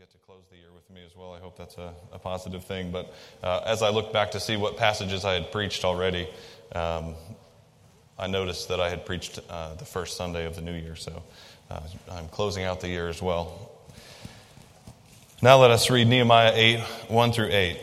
get to close the year with me as well. I hope that's a positive thing. But as I look back to see what passages I had preached already, I noticed that I had preached the first Sunday of the new year. So I'm closing out the year as well. Now let us read Nehemiah 8, 1 through 8.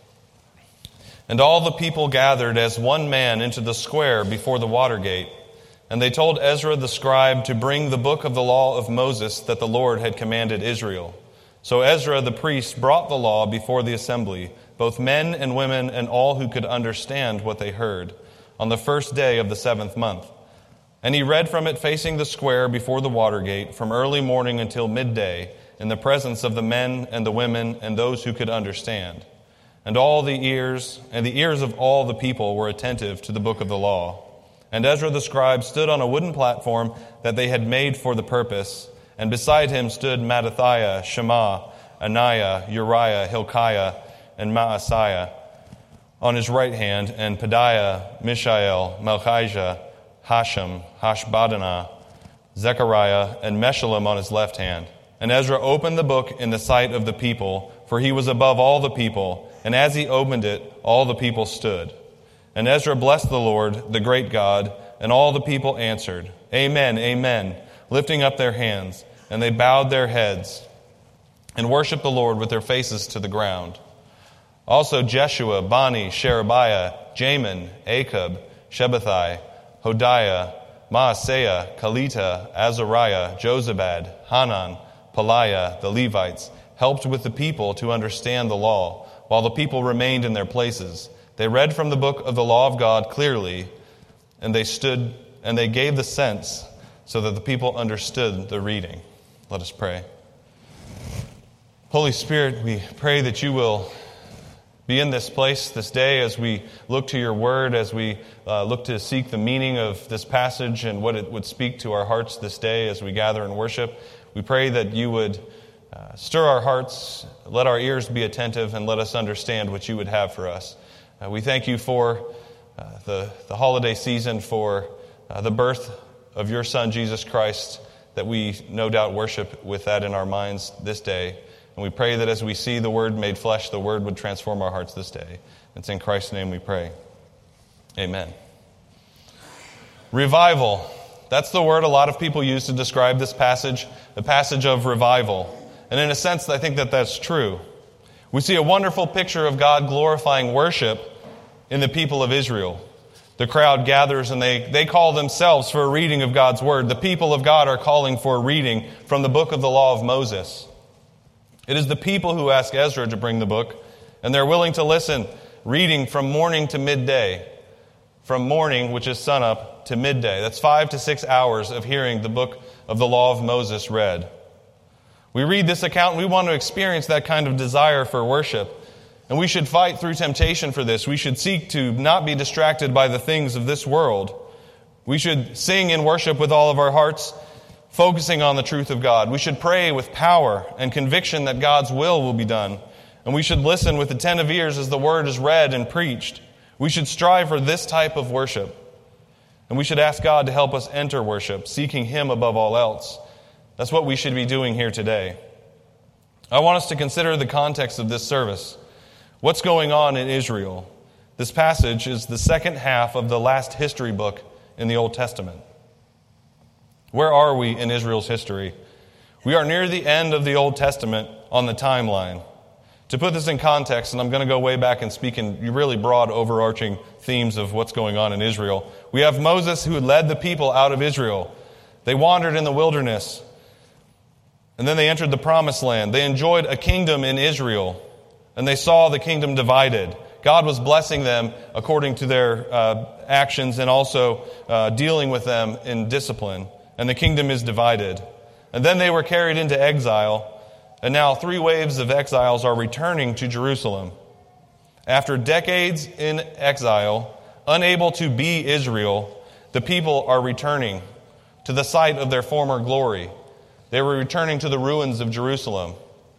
And all the people gathered as one man into the square before the water gate. And they told Ezra the scribe to bring the book of the law of Moses that the Lord had commanded Israel. So Ezra the priest brought the law before the assembly, both men and women and all who could understand what they heard, on the first day of the 7th month. And he read from it facing the square before the water gate from early morning until midday, in the presence of the men and the women and those who could understand. And the ears of all the people were attentive to the book of the law. And Ezra the scribe stood on a wooden platform that they had made for the purpose, and beside him stood Mattathiah, Shema, Ananiah, Uriah, Hilkiah, and Maaseiah on his right hand, and Pedaiah, Mishael, Malchijah, Hashem, Hashbaddanah, Zechariah, and Meshullam on his left hand. And Ezra opened the book in the sight of the people, for he was above all the people, and as he opened it, all the people stood. And Ezra blessed the Lord, the great God, and all the people answered, Amen, Amen, lifting up their hands. And they bowed their heads and worshiped the Lord with their faces to the ground. Also Jeshua, Bani, Sherebiah, Jamin, Akub, Shabbathai, Hodiah, Maaseiah, Kalita, Azariah, Jozabad, Hanan, Peliah, the Levites, helped with the people to understand the law, while the people remained in their places. They read from the book of the law of God clearly, and they gave the sense so that the people understood the reading. Let us pray. Holy Spirit, we pray that you will be in this place this day as we look to your word, as we look to seek the meaning of this passage and what it would speak to our hearts this day as we gather and worship. We pray that you would stir our hearts, let our ears be attentive, and let us understand what you would have for us. We thank you for the holiday season, for the birth of your Son, Jesus Christ, that we no doubt worship with that in our minds this day. And we pray that as we see the Word made flesh, the Word would transform our hearts this day. It's in Christ's name we pray. Amen. Revival. That's the word a lot of people use to describe this passage, the passage of revival. And in a sense, I think that that's true. We see a wonderful picture of God glorifying worship in the people of Israel. The crowd gathers and they call themselves for a reading of God's Word. The people of God are calling for a reading from the book of the law of Moses. It is the people who ask Ezra to bring the book, and they're willing to listen, reading from morning to midday. From morning, which is sunup, to midday. That's 5 to 6 hours of hearing the book of the law of Moses read. We read this account and we want to experience that kind of desire for worship. And we should fight through temptation for this. We should seek to not be distracted by the things of this world. We should sing and worship with all of our hearts, focusing on the truth of God. We should pray with power and conviction that God's will be done. And we should listen with attentive ears as the word is read and preached. We should strive for this type of worship. And we should ask God to help us enter worship, seeking Him above all else. That's what we should be doing here today. I want us to consider the context of this service. What's going on in Israel? This passage is the second half of the last history book in the Old Testament. Where are we in Israel's history? We are near the end of the Old Testament on the timeline. To put this in context, and I'm going to go way back and speak in really broad, overarching themes of what's going on in Israel. We have Moses who led the people out of Israel. They wandered in the wilderness, and then they entered the Promised Land. They enjoyed a kingdom in Israel, and they saw the kingdom divided. God was blessing them according to their actions and also dealing with them in discipline. And the kingdom is divided. And then they were carried into exile. And now 3 waves of exiles are returning to Jerusalem. After decades in exile, unable to be Israel, the people are returning to the site of their former glory. They were returning to the ruins of Jerusalem.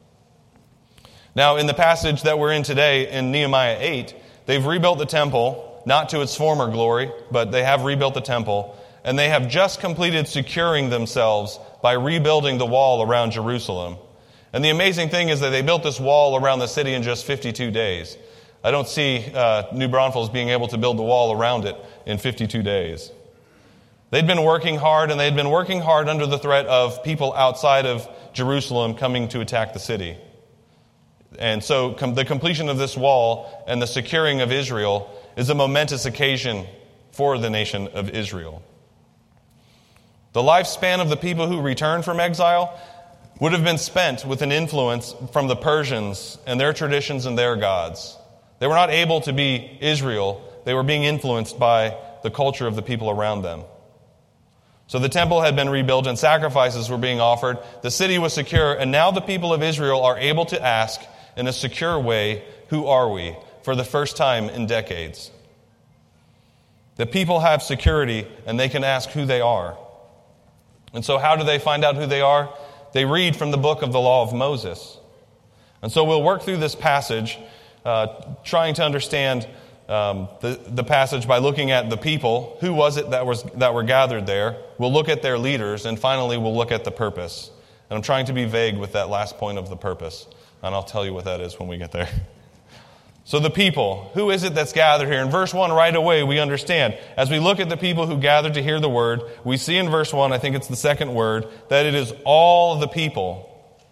Now, in the passage that we're in today, in Nehemiah 8, they've rebuilt the temple, not to its former glory, but they have rebuilt the temple, and they have just completed securing themselves by rebuilding the wall around Jerusalem. And the amazing thing is that they built this wall around the city in just 52 days. I don't see New Braunfels being able to build the wall around it in 52 days. They'd been working hard, and they'd been working hard under the threat of people outside of Jerusalem coming to attack the city. And so the completion of this wall and the securing of Israel is a momentous occasion for the nation of Israel. The lifespan of the people who returned from exile would have been spent with an influence from the Persians and their traditions and their gods. They were not able to be Israel. They were being influenced by the culture of the people around them. So the temple had been rebuilt and sacrifices were being offered. The city was secure, and now the people of Israel are able to ask in a secure way, "Who are we?" for the first time in decades. The people have security, and they can ask who they are. And so how do they find out who they are? They read from the book of the Law of Moses. And so we'll work through this passage, trying to understand the passage by looking at the people. Who was it that were gathered there? We'll look at their leaders, and finally we'll look at the purpose. And I'm trying to be vague with that last point of the purpose, and I'll tell you what that is when we get there. So the people, who is it that's gathered here? In verse 1, right away, we understand. As we look at the people who gathered to hear the word, we see in verse 1, I think it's the second word, that it is all the people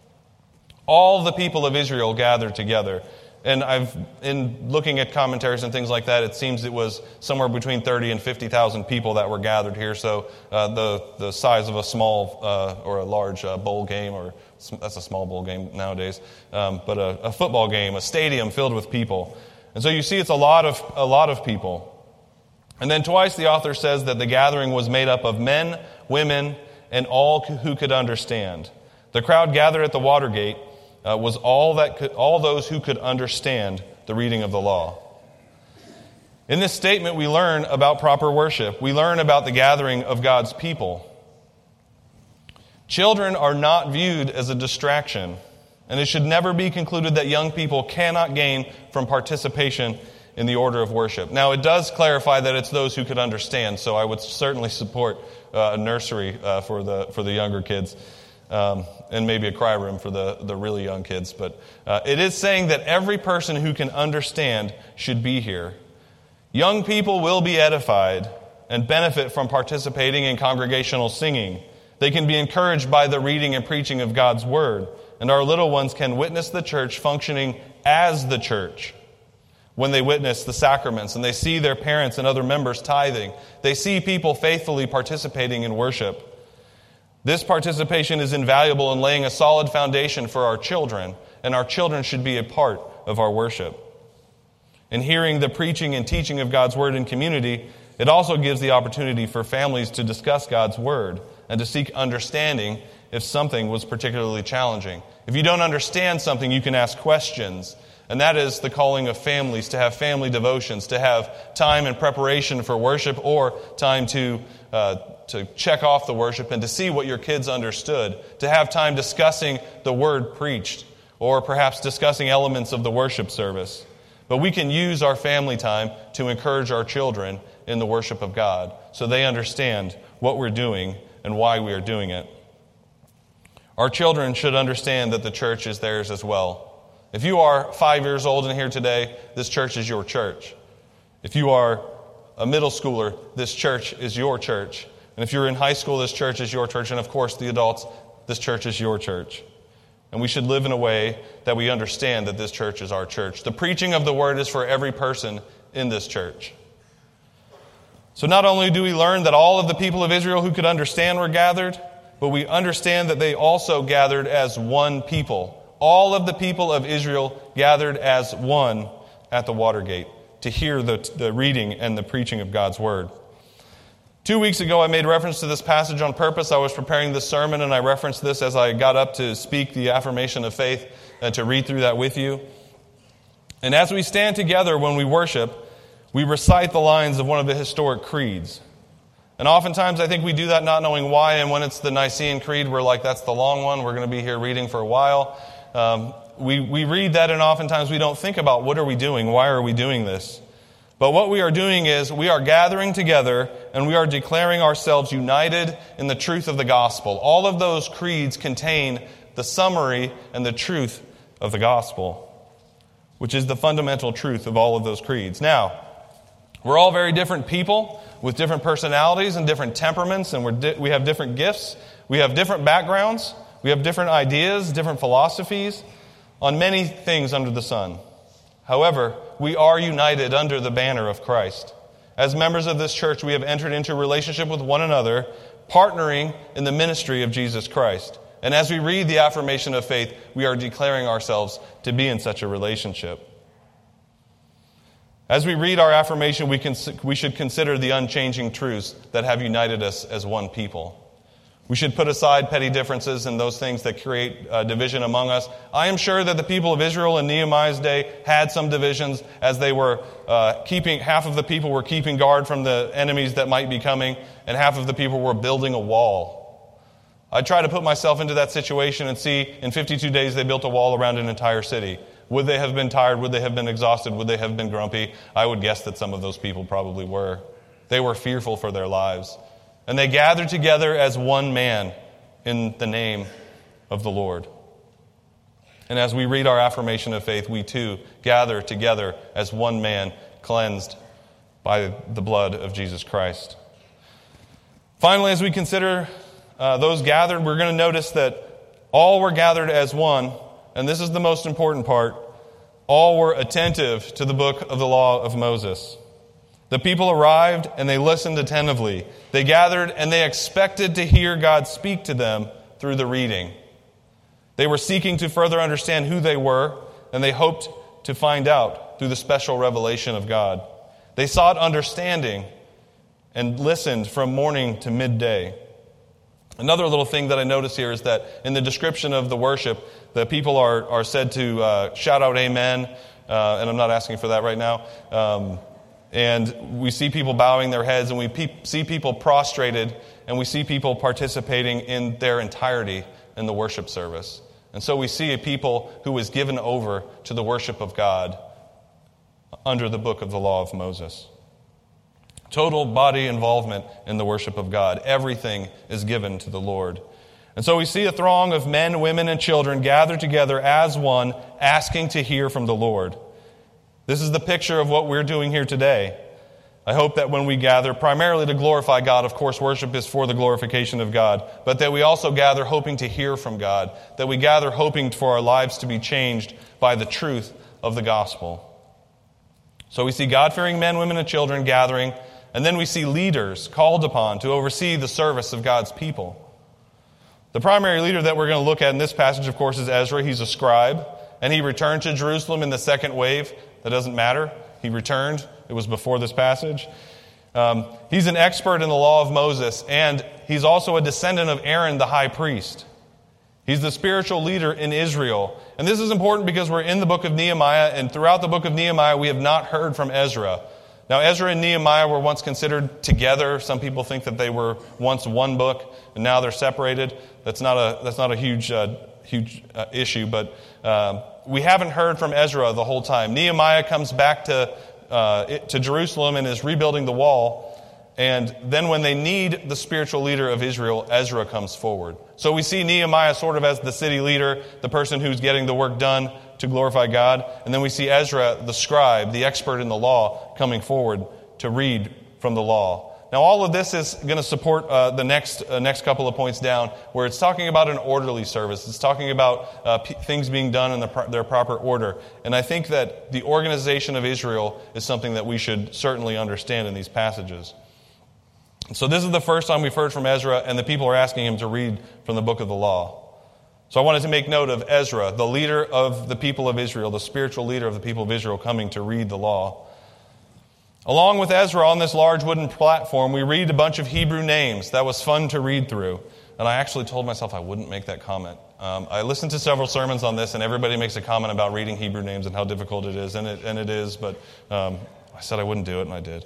of Israel gathered together. And in looking at commentaries and things like that, it seems it was somewhere between 30 and 50,000 people that were gathered here. So the size of a small or a large bowl game, or that's a small bowl game nowadays, but a football game, a stadium filled with people. And so you see it's a lot of people. And then twice the author says that the gathering was made up of men, women, and all who could understand. The crowd gathered at the Watergate was all those who could understand the reading of the law. In this statement, we learn about proper worship. We learn about the gathering of God's people. Children are not viewed as a distraction, and it should never be concluded that young people cannot gain from participation in the order of worship. Now, it does clarify that it's those who could understand, so I would certainly support a nursery for the younger kids. And maybe a cry room for the really young kids. But it is saying that every person who can understand should be here. Young people will be edified and benefit from participating in congregational singing. They can be encouraged by the reading and preaching of God's Word. And our little ones can witness the church functioning as the church. When they witness the sacraments and they see their parents and other members tithing, they see people faithfully participating in worship. This participation is invaluable in laying a solid foundation for our children, and our children should be a part of our worship. In hearing the preaching and teaching of God's Word in community, it also gives the opportunity for families to discuss God's Word and to seek understanding if something was particularly challenging. If you don't understand something, you can ask questions. And that is the calling of families, to have family devotions, to have time and preparation for worship, or time to check off the worship and to see what your kids understood, to have time discussing the word preached, or perhaps discussing elements of the worship service. But we can use our family time to encourage our children in the worship of God so they understand what we're doing and why we are doing it. Our children should understand that the church is theirs as well. If you are 5 years old and here today, this church is your church. If you are a middle schooler, this church is your church. And if you're in high school, this church is your church. And of course, the adults, this church is your church. And we should live in a way that we understand that this church is our church. The preaching of the word is for every person in this church. So not only do we learn that all of the people of Israel who could understand were gathered, but we understand that they also gathered as one people. All of the people of Israel gathered as one at the Watergate to hear the reading and the preaching of God's word. 2 weeks ago, I made reference to this passage on purpose. I was preparing this sermon, and I referenced this as I got up to speak the affirmation of faith and to read through that with you. And as we stand together when we worship, we recite the lines of one of the historic creeds. And oftentimes, I think we do that not knowing why, and when it's the Nicene Creed, we're like, that's the long one. We're going to be here reading for a while. We read that, and oftentimes we don't think about what are we doing? Why are we doing this? But what we are doing is we are gathering together and we are declaring ourselves united in the truth of the gospel. All of those creeds contain the summary and the truth of the gospel, which is the fundamental truth of all of those creeds. Now, we're all very different people with different personalities and different temperaments, and we have different gifts. We have different backgrounds. We have different ideas, different philosophies on many things under the sun. However, we are united under the banner of Christ. As members of this church, we have entered into a relationship with one another, partnering in the ministry of Jesus Christ. And as we read the affirmation of faith, we are declaring ourselves to be in such a relationship. As we read our affirmation, we should consider the unchanging truths that have united us as one people. We should put aside petty differences and those things that create division among us. I am sure that the people of Israel in Nehemiah's day had some divisions as they were half of the people were keeping guard from the enemies that might be coming, and half of the people were building a wall. I try to put myself into that situation and see in 52 days they built a wall around an entire city. Would they have been tired? Would they have been exhausted? Would they have been grumpy? I would guess that some of those people probably were. They were fearful for their lives. And they gathered together as one man in the name of the Lord. And as we read our affirmation of faith, we too gather together as one man, cleansed by the blood of Jesus Christ. Finally, as we consider those gathered, we're going to notice that all were gathered as one, and this is the most important part, all were attentive to the book of the law of Moses. The people arrived and they listened attentively. They gathered and they expected to hear God speak to them through the reading. They were seeking to further understand who they were, and they hoped to find out through the special revelation of God. They sought understanding and listened from morning to midday. Another little thing that I notice here is that in the description of the worship, the people are said to shout out amen, and I'm not asking for that right now. And we see people bowing their heads, and we see people prostrated, and we see people participating in their entirety in the worship service. And so we see a people who was given over to the worship of God under the book of the law of Moses. Total body involvement in the worship of God. Everything is given to the Lord. And so we see a throng of men, women, and children gathered together as one, asking to hear from the Lord. This is the picture of what we're doing here today. I hope that when we gather, primarily to glorify God, of course worship is for the glorification of God, but that we also gather hoping to hear from God, that we gather hoping for our lives to be changed by the truth of the gospel. So we see God-fearing men, women, and children gathering, and then we see leaders called upon to oversee the service of God's people. The primary leader that we're going to look at in this passage, of course, is Ezra. He's a scribe, and he returned to Jerusalem in the second wave. That doesn't matter. He returned. It was before this passage. He's an expert in the law of Moses, and he's also a descendant of Aaron, the high priest. He's the spiritual leader in Israel. And this is important because we're in the book of Nehemiah, and throughout the book of Nehemiah, we have not heard from Ezra. Now, Ezra and Nehemiah were once considered together. Some people think that they were once one book, and now they're separated. That's not a huge issue, but we haven't heard from Ezra the whole time. Nehemiah comes back to Jerusalem and is rebuilding the wall. And then when they need the spiritual leader of Israel, Ezra comes forward. So we see Nehemiah sort of as the city leader, the person who's getting the work done to glorify God. And then we see Ezra, the scribe, the expert in the law, coming forward to read from the law. Now all of this is going to support the next couple of points down, where it's talking about an orderly service. It's talking about things being done in their proper order. And I think that the organization of Israel is something that we should certainly understand in these passages. So this is the first time we've heard from Ezra, and the people are asking him to read from the book of the law. So I wanted to make note of Ezra, the leader of the people of Israel, the spiritual leader of the people of Israel, coming to read the law. Along with Ezra on this large wooden platform, we read a bunch of Hebrew names. That was fun to read through. And I actually told myself I wouldn't make that comment. I listened to several sermons on this, and everybody makes a comment about reading Hebrew names and how difficult it is, and it is, but I said I wouldn't do it, and I did.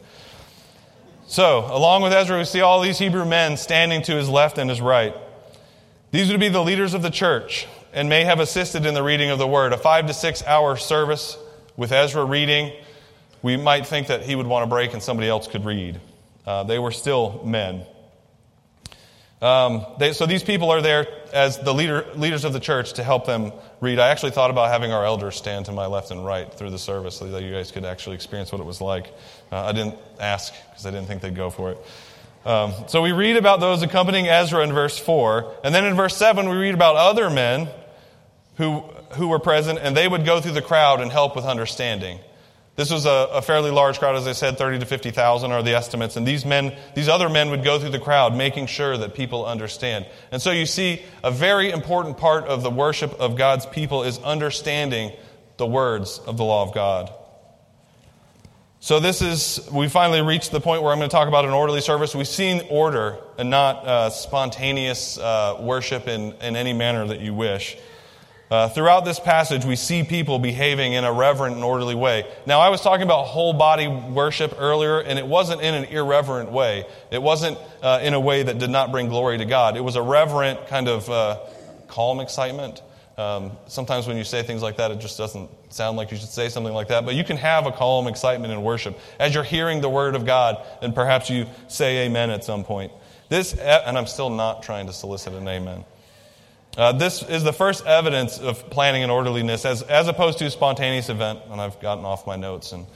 So, along with Ezra, we see all these Hebrew men standing to his left and his right. These would be the leaders of the church and may have assisted in the reading of the word. A 5 to 6 hour service with Ezra reading, we might think that he would want to break and somebody else could read. They were still men. So these people are there as the leaders of the church to help them read. I actually thought about having our elders stand to my left and right through the service so that you guys could actually experience what it was like. I didn't ask because I didn't think they'd go for it. So we read about those accompanying Ezra in verse 4. And then in verse 7 we read about other men who were present, and they would go through the crowd and help with understanding. This was a fairly large crowd, as I said, 30 to 50,000 are the estimates. And these other men would go through the crowd, making sure that people understand. And so you see, a very important part of the worship of God's people is understanding the words of the law of God. So we finally reached the point where I'm going to talk about an orderly service. We've seen order and not spontaneous worship in any manner that you wish. Throughout this passage, we see people behaving in a reverent and orderly way. Now, I was talking about whole body worship earlier, and it wasn't in an irreverent way. It wasn't in a way that did not bring glory to God. It was a reverent kind of calm excitement. Sometimes when you say things like that, it just doesn't sound like you should say something like that. But you can have a calm excitement in worship. As you're hearing the word of God, and perhaps you say amen at some point. And I'm still not trying to solicit an amen. This is the first evidence of planning and orderliness as opposed to a spontaneous event. And I've gotten off my notes. And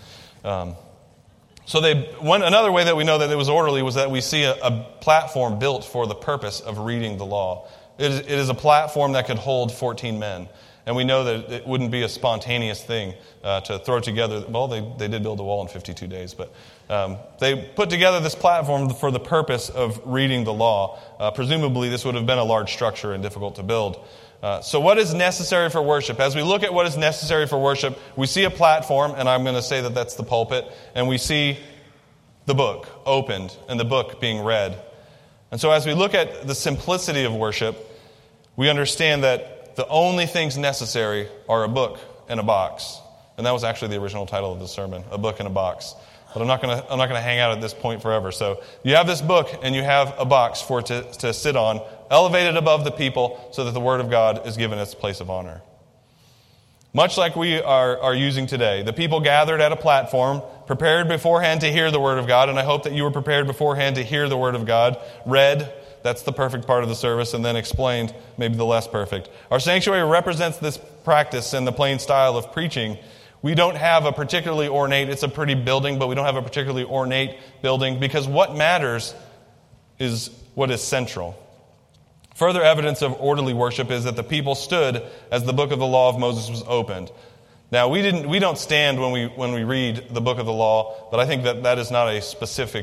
another way that we know that it was orderly was that we see a platform built for the purpose of reading the law. It is a platform that could hold 14 men. And we know that it wouldn't be a spontaneous thing to throw together. Well, they did build a wall in 52 days, but they put together this platform for the purpose of reading the law. Presumably, this would have been a large structure and difficult to build. So what is necessary for worship? As we look at what is necessary for worship, we see a platform, and I'm going to say that that's the pulpit, and we see the book opened and the book being read. And so as we look at the simplicity of worship, we understand that the only things necessary are a book and a box. And that was actually the original title of the sermon, A Book and a Box. But I'm not going to hang out at this point forever. So you have this book and you have a box for it to sit on, elevated above the people so that the Word of God is given its place of honor. Much like we are using today, the people gathered at a platform, prepared beforehand to hear the Word of God, and I hope that you were prepared beforehand to hear the Word of God, read. That's the perfect part of the service, and then explained, maybe the less perfect. Our sanctuary represents this practice in the plain style of preaching. We don't have a particularly ornate, it's a pretty building, but we don't have a particularly ornate building because what matters is what is central. Further evidence of orderly worship is that the people stood as the book of the law of Moses was opened. Now, we don't stand when we read the book of the law, but I think that is not a specific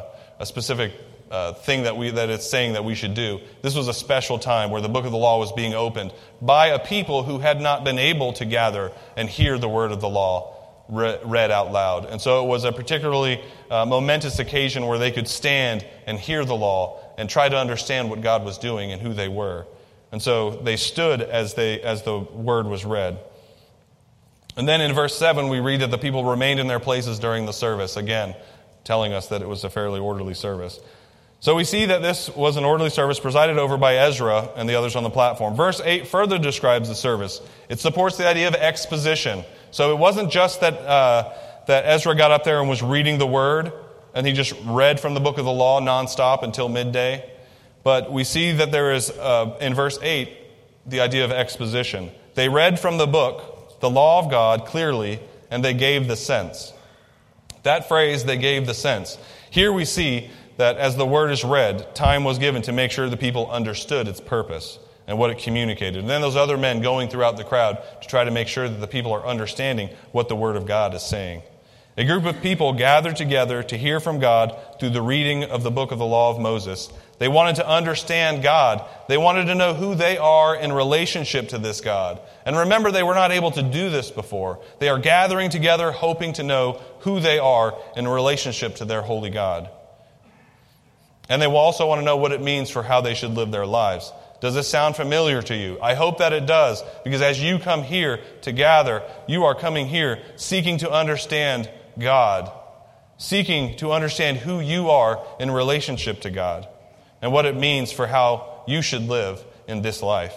thing that it's saying that we should do. This was a special time where the book of the law was being opened by a people who had not been able to gather and hear the word of the law read out loud. And so it was a particularly momentous occasion where they could stand and hear the law and try to understand what God was doing and who they were. And so they stood as the word was read. And then in verse 7 we read that the people remained in their places during the service, again telling us that it was a fairly orderly service. So we see that this was an orderly service presided over by Ezra and the others on the platform. Verse 8 further describes the service. It supports the idea of exposition. So it wasn't just that Ezra got up there and was reading the word, and he just read from the book of the law nonstop until midday. But we see that there is, in verse 8, the idea of exposition. They read from the book, the law of God, clearly, and they gave the sense. That phrase, they gave the sense. Here we see that as the word is read, time was given to make sure the people understood its purpose and what it communicated. And then those other men going throughout the crowd to try to make sure that the people are understanding what the word of God is saying. A group of people gathered together to hear from God through the reading of the book of the law of Moses. They wanted to understand God. They wanted to know who they are in relationship to this God. And remember, they were not able to do this before. They are gathering together hoping to know who they are in relationship to their holy God. And they will also want to know what it means for how they should live their lives. Does this sound familiar to you? I hope that it does, because as you come here to gather, you are coming here seeking to understand God, seeking to understand who you are in relationship to God, and what it means for how you should live in this life.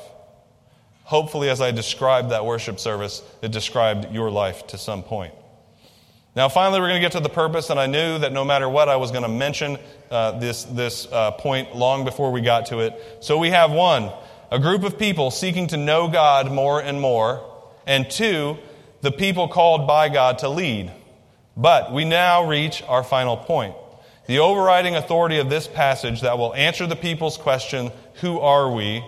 Hopefully, as I described that worship service, it described your life to some point. Now, finally, we're going to get to the purpose, and I knew that no matter what, I was going to mention this point long before we got to it. So we have 1, a group of people seeking to know God more and more, and 2, the people called by God to lead. But we now reach our final point. The overriding authority of this passage that will answer the people's question, who are we?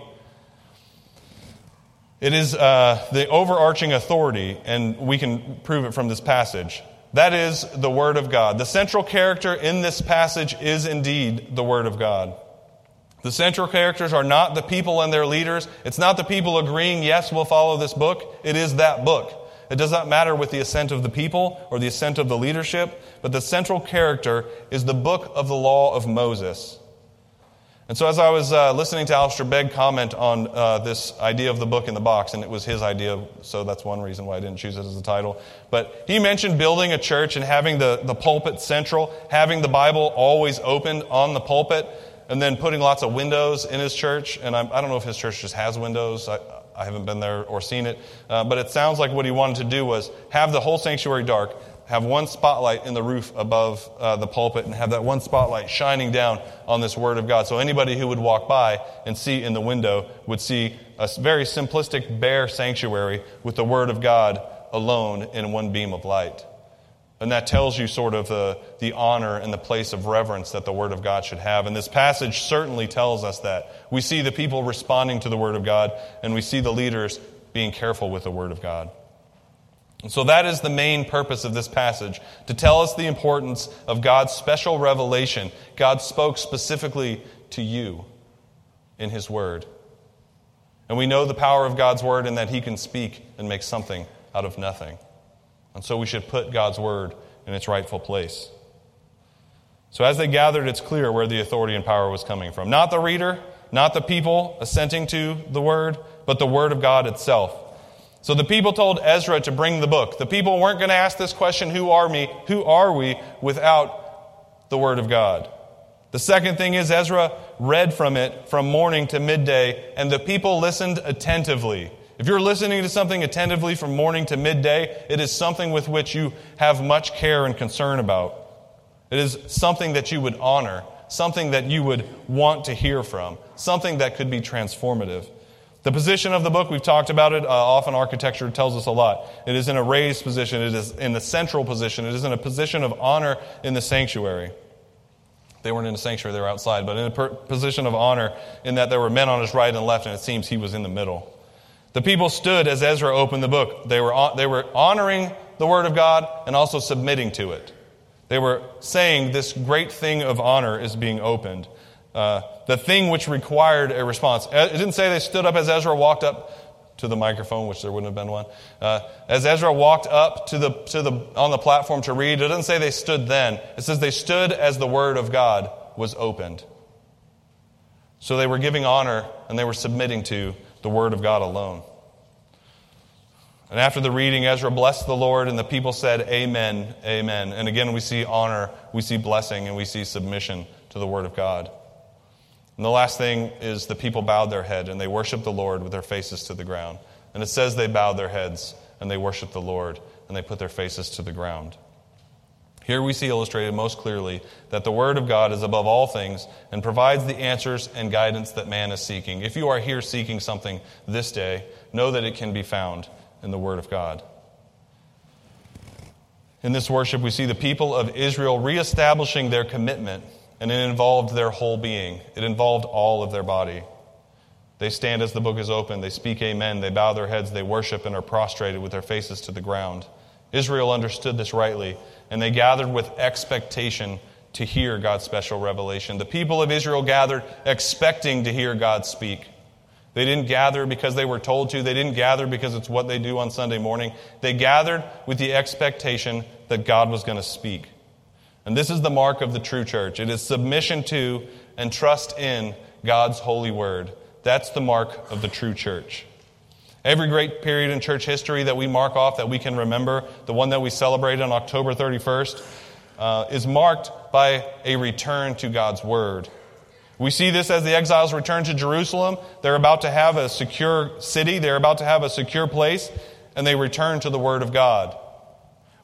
It is the overarching authority, and we can prove it from this passage. That is the Word of God. The central character in this passage is indeed the Word of God. The central characters are not the people and their leaders. It's not the people agreeing, yes, we'll follow this book. It is that book. It does not matter with the assent of the people or the assent of the leadership, but the central character is the book of the law of Moses. And so as I was listening to Alistair Begg comment on this idea of the book in the box, and it was his idea, so that's one reason why I didn't choose it as the title. But he mentioned building a church and having the pulpit central, having the Bible always opened on the pulpit, and then putting lots of windows in his church. And I don't know if his church just has windows. I haven't been there or seen it. But it sounds like what he wanted to do was have the whole sanctuary dark, have one spotlight in the roof above the pulpit, and have that one spotlight shining down on this Word of God. So anybody who would walk by and see in the window would see a very simplistic, bare sanctuary with the Word of God alone in one beam of light. And that tells you sort of the honor and the place of reverence that the Word of God should have. And this passage certainly tells us that. We see the people responding to the Word of God, and we see the leaders being careful with the Word of God. And so that is the main purpose of this passage, to tell us the importance of God's special revelation. God spoke specifically to you in His Word. And we know the power of God's Word in that He can speak and make something out of nothing. And so we should put God's Word in its rightful place. So as they gathered, it's clear where the authority and power was coming from. Not the reader, not the people assenting to the Word, but the Word of God itself. So the people told Ezra to bring the book. The people weren't going to ask this question, who are we, without the Word of God. The second thing is Ezra read from it from morning to midday, and the people listened attentively. If you're listening to something attentively from morning to midday, it is something with which you have much care and concern about. It is something that you would honor, something that you would want to hear from, something that could be transformative. The position of the book, we've talked about it. Often architecture tells us a lot. It is in a raised position. It is in the central position. It is in a position of honor in the sanctuary. They weren't in the sanctuary, they were outside, but in a position of honor in that there were men on his right and left, and it seems he was in the middle. The people stood as Ezra opened the book. They were honoring the Word of God and also submitting to it. They were saying this great thing of honor is being opened. The thing which required a response. It didn't say they stood up as Ezra walked up to the microphone, which there wouldn't have been one. As Ezra walked up on the platform to read, it doesn't say they stood then. It says they stood as the Word of God was opened. So they were giving honor and they were submitting to the Word of God alone. And after the reading, Ezra blessed the Lord, and the people said, Amen, Amen. And again, we see honor, we see blessing, and we see submission to the Word of God. And the last thing is the people bowed their head, and they worshiped the Lord with their faces to the ground. And it says they bowed their heads, and they worshiped the Lord, and they put their faces to the ground. Here we see illustrated most clearly that the Word of God is above all things and provides the answers and guidance that man is seeking. If you are here seeking something this day, know that it can be found in the Word of God. In this worship, we see the people of Israel reestablishing their commitment, and it involved their whole being. It involved all of their body. They stand as the book is open. They speak amen. They bow their heads. They worship and are prostrated with their faces to the ground. Israel understood this rightly, and they gathered with expectation to hear God's special revelation. The people of Israel gathered expecting to hear God speak. They didn't gather because they were told to. They didn't gather because it's what they do on Sunday morning. They gathered with the expectation that God was going to speak. And this is the mark of the true church. It is submission to and trust in God's holy word. That's the mark of the true church. Every great period in church history that we mark off, that we can remember, the one that we celebrate on October 31st, is marked by a return to God's word. We see this as the exiles return to Jerusalem. They're about to have a secure city. They're about to have a secure place, and they return to the word of God.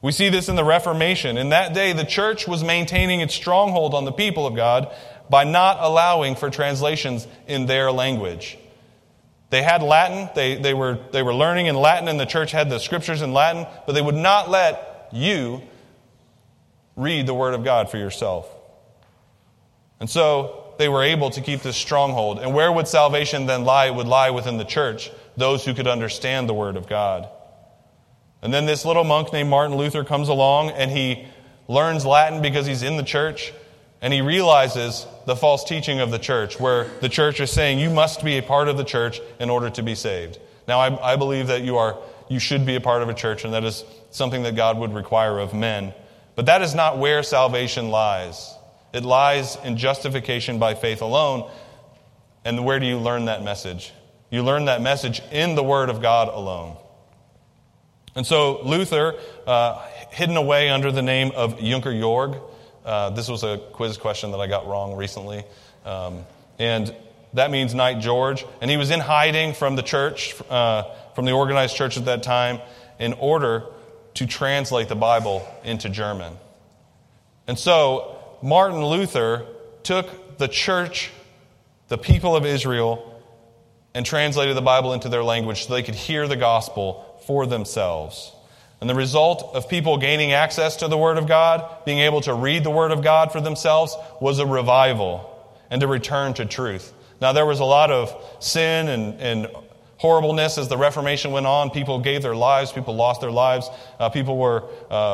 We see this in the Reformation. In that day, the church was maintaining its stronghold on the people of God by not allowing for translations in their language. They had Latin. They were learning in Latin, and the church had the scriptures in Latin, but they would not let you read the Word of God for yourself. And so they were able to keep this stronghold. And where would salvation then lie? It would lie within the church, those who could understand the Word of God. And then this little monk named Martin Luther comes along, and he learns Latin because he's in the church, and he realizes the false teaching of the church, where the church is saying you must be a part of the church in order to be saved. Now, I believe that you should be a part of a church, and that is something that God would require of men. But that is not where salvation lies. It lies in justification by faith alone. And where do you learn that message? You learn that message in the Word of God alone. And so Luther, hidden away under the name of Junker Jorg, this was a quiz question that I got wrong recently, and that means Knight George. And he was in hiding from the church, from the organized church at that time, in order to translate the Bible into German. And so Martin Luther took the church, the people of Israel, and translated the Bible into their language so they could hear the gospel for themselves. And the result of people gaining access to the Word of God, being able to read the Word of God for themselves, was a revival and a return to truth. Now, there was a lot of sin and horribleness as the Reformation went on. People gave their lives. People lost their lives. People were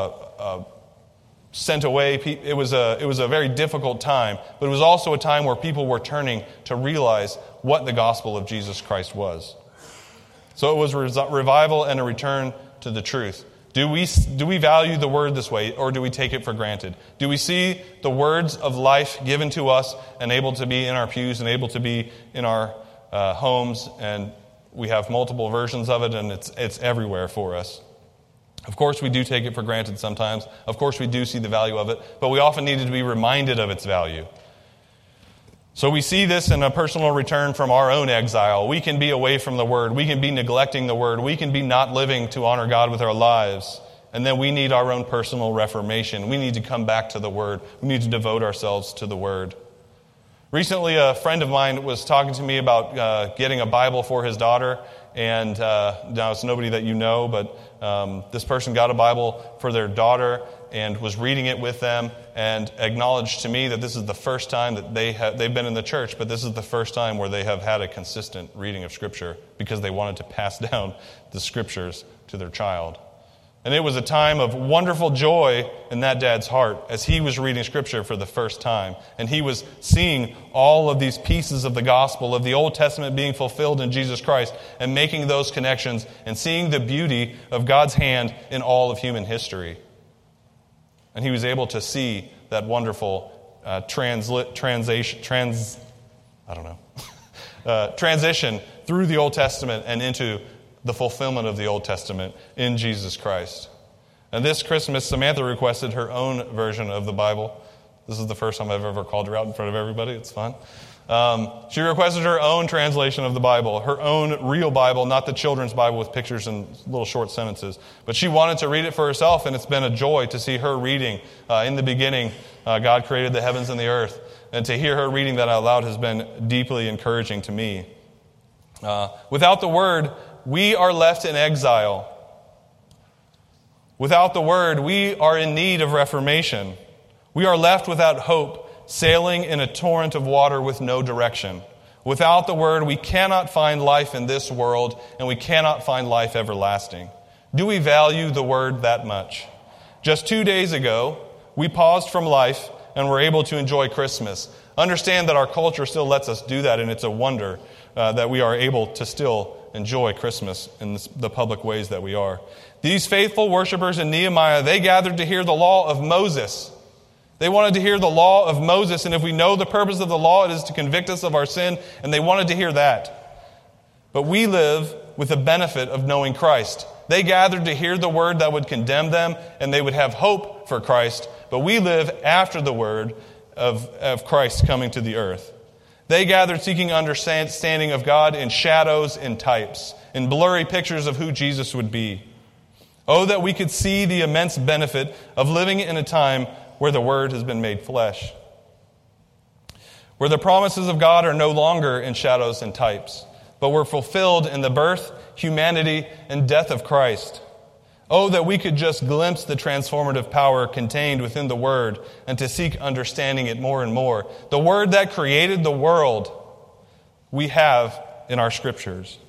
sent away. It was a very difficult time. But it was also a time where people were turning to realize what the gospel of Jesus Christ was. So it was revival and a return to the truth. Do we value the Word this way, or do we take it for granted? Do we see the words of life given to us and able to be in our pews and able to be in our homes, and we have multiple versions of it, and it's everywhere for us? Of course, we do take it for granted sometimes. Of course, we do see the value of it, but we often need to be reminded of its value. So we see this in a personal return from our own exile. We can be away from the Word. We can be neglecting the Word. We can be not living to honor God with our lives. And then we need our own personal reformation. We need to come back to the Word. We need to devote ourselves to the Word. Recently, a friend of mine was talking to me about getting a Bible for his daughter. And now it's nobody that you know, but this person got a Bible for their daughter and was reading it with them and acknowledged to me that this is the first time that they've been in the church, but this is the first time where they have had a consistent reading of Scripture because they wanted to pass down the Scriptures to their child. And it was a time of wonderful joy in that dad's heart as he was reading Scripture for the first time. And he was seeing all of these pieces of the gospel, of the Old Testament being fulfilled in Jesus Christ, and making those connections and seeing the beauty of God's hand in all of human history. And he was able to see that wonderful transition through the Old Testament and into the fulfillment of the Old Testament in Jesus Christ. And this Christmas, Samantha requested her own version of the Bible. This is the first time I've ever called her out in front of everybody. It's fun. She requested her own translation of the Bible, her own real Bible, not the children's Bible with pictures and little short sentences. But she wanted to read it for herself, and it's been a joy to see her reading. In the beginning, God created the heavens and the earth. And to hear her reading that out loud has been deeply encouraging to me. Without the Word, we are left in exile. Without the Word, we are in need of reformation. We are left without hope, sailing in a torrent of water with no direction. Without the Word, we cannot find life in this world, and we cannot find life everlasting. Do we value the Word that much? Just 2 days ago, we paused from life and were able to enjoy Christmas. Understand that our culture still lets us do that, and it's a wonder that we are able to still enjoy Christmas in the public ways that we are. These faithful worshipers in Nehemiah, they gathered to hear the law of Moses. They wanted to hear the law of Moses, and if we know the purpose of the law, it is to convict us of our sin, and they wanted to hear that. But we live with the benefit of knowing Christ. They gathered to hear the word that would condemn them, and they would have hope for Christ, but we live after the word of Christ coming to the earth. They gathered seeking understanding of God in shadows and types, in blurry pictures of who Jesus would be. Oh, that we could see the immense benefit of living in a time where the Word has been made flesh, where the promises of God are no longer in shadows and types, but were fulfilled in the birth, humanity, and death of Christ. Oh, that we could just glimpse the transformative power contained within the Word and to seek understanding it more and more. The Word that created the world we have in our Scriptures.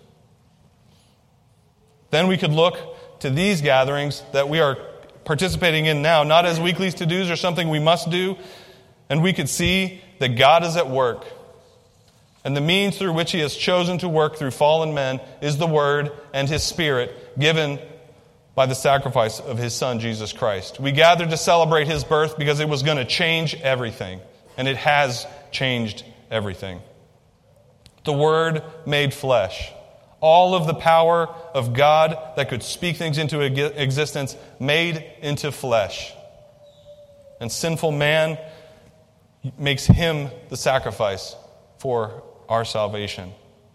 Then we could look to these gatherings that we are participating in now, not as weekly to-dos or something we must do, and we could see that God is at work. And the means through which He has chosen to work through fallen men is the Word and His Spirit given by the sacrifice of His Son, Jesus Christ. We gathered to celebrate His birth because it was going to change everything. And it has changed everything. The Word made flesh. All of the power of God that could speak things into existence made into flesh. And sinful man makes Him the sacrifice for our salvation.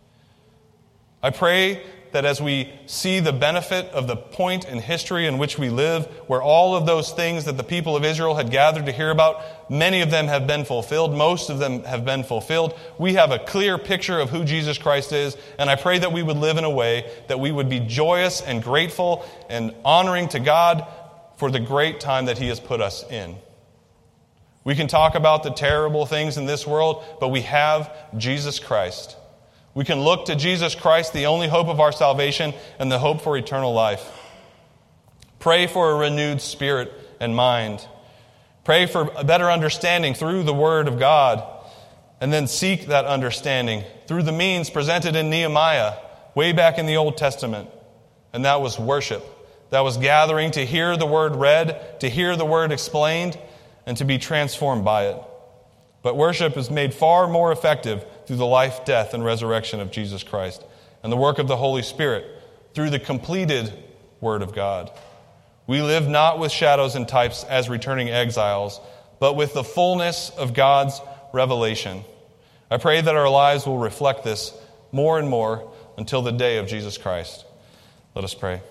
I pray that as we see the benefit of the point in history in which we live, where all of those things that the people of Israel had gathered to hear about, many of them have been fulfilled, most of them have been fulfilled. We have a clear picture of who Jesus Christ is, and I pray that we would live in a way that we would be joyous and grateful and honoring to God for the great time that He has put us in. We can talk about the terrible things in this world, but we have Jesus Christ. We can look to Jesus Christ, the only hope of our salvation and the hope for eternal life. Pray for a renewed spirit and mind. Pray for a better understanding through the Word of God. And then seek that understanding through the means presented in Nehemiah way back in the Old Testament. And that was worship. That was gathering to hear the Word read, to hear the Word explained, and to be transformed by it. But worship is made far more effective through the life, death, and resurrection of Jesus Christ, and the work of the Holy Spirit through the completed Word of God. We live not with shadows and types as returning exiles, but with the fullness of God's revelation. I pray that our lives will reflect this more and more until the day of Jesus Christ. Let us pray.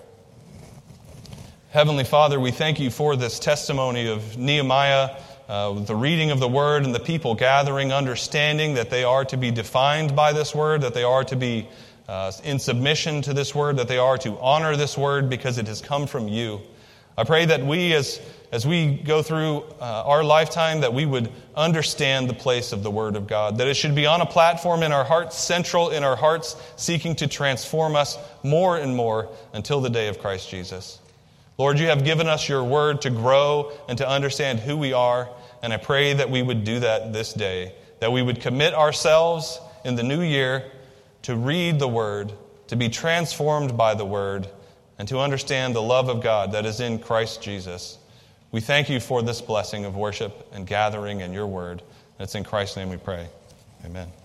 Heavenly Father, we thank You for this testimony of Nehemiah, the reading of the Word and the people gathering, understanding that they are to be defined by this Word, that they are to be in submission to this Word, that they are to honor this Word because it has come from You. I pray that we, as we go through our lifetime, that we would understand the place of the Word of God, that it should be on a platform in our hearts, central in our hearts, seeking to transform us more and more until the day of Christ Jesus. Lord, You have given us Your Word to grow and to understand who we are, and I pray that we would do that this day, that we would commit ourselves in the new year to read the Word, to be transformed by the Word, and to understand the love of God that is in Christ Jesus. We thank You for this blessing of worship and gathering in Your Word. And it's in Christ's name we pray. Amen.